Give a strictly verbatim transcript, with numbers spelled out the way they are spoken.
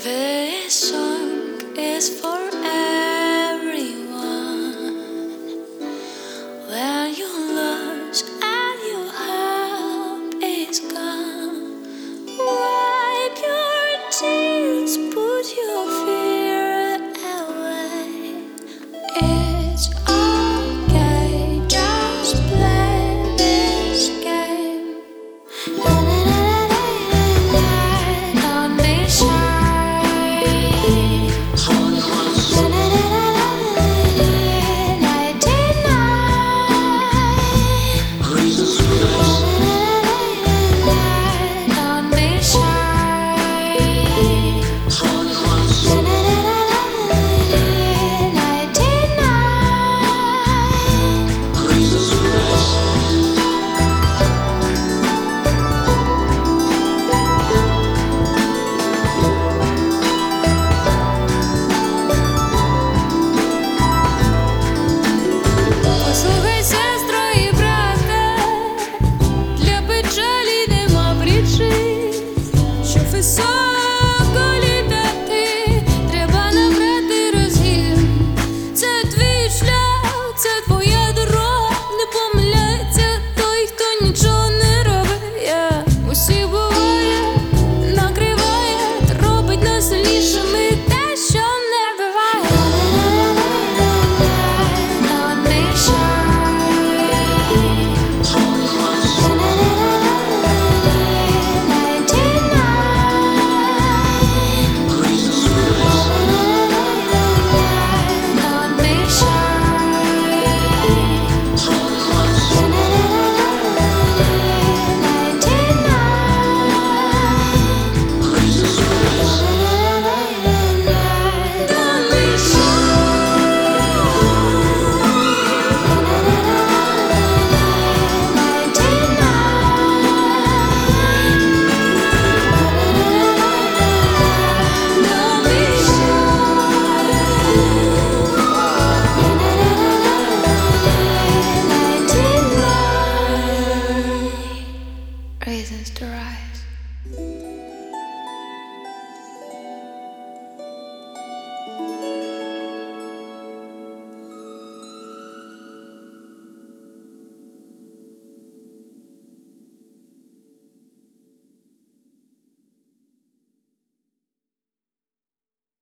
This song is for everyone. When you lose and your hope is gone, wipe your tears, put your fear away. It's okay, just play this game. Don't be shy. Високо літати, треба набрати розгін. Це твій шлях, це твоя дорога. Не помиляється той, хто нічого не робить. yeah. Усі буває, накриває, робить нас сильнішими.